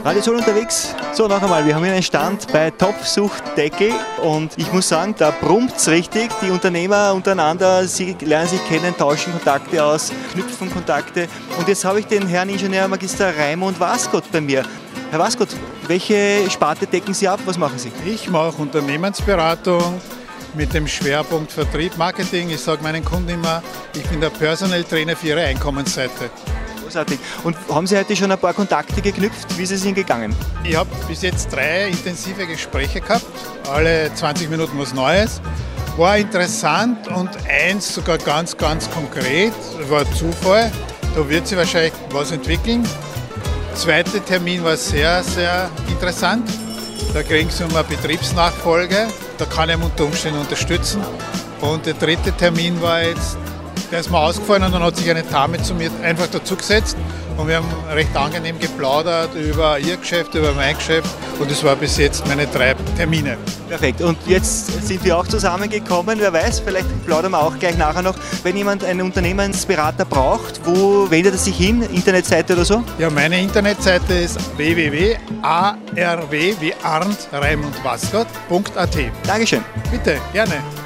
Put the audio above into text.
Radio Sol unterwegs. So, noch einmal, wir haben hier einen Stand bei Topfsuchtdecke und ich muss sagen, da brummt es richtig. Die Unternehmer untereinander, sie lernen sich kennen, tauschen Kontakte aus, knüpfen Kontakte. Und jetzt habe ich den Herrn Ingenieur Magister Raimund Wasgott bei mir. Herr Wasgott, welche Sparte decken Sie ab? Was machen Sie? Ich mache Unternehmensberatung mit dem Schwerpunkt Vertrieb, Marketing. Ich sage meinen Kunden immer, ich bin der Personal Trainer für ihre Einkommensseite. Großartig. Und haben Sie heute schon ein paar Kontakte geknüpft? Wie ist es Ihnen gegangen? Ich habe bis jetzt 3 intensive Gespräche gehabt, alle 20 Minuten was Neues. War interessant und eins sogar ganz konkret, war Zufall. Da wird sich wahrscheinlich was entwickeln. Der zweite Termin war sehr interessant. Da kriegen Sie um eine Betriebsnachfolge. Da kann ich unter Umständen unterstützen. Und der dritte Termin war jetzt, der ist mir ausgefallen und dann hat sich eine Dame zu mir einfach dazugesetzt und wir haben recht angenehm geplaudert über ihr Geschäft, über mein Geschäft und das war bis jetzt meine 3 Termine. Perfekt. Und jetzt sind wir auch zusammengekommen. Wer weiß, vielleicht plaudern wir auch gleich nachher noch. Wenn jemand einen Unternehmensberater braucht, wo wendet er sich hin? Internetseite oder so? Ja, meine Internetseite ist www.arw wie Arndt Raimund Wasgott.at. Dankeschön. Bitte, gerne.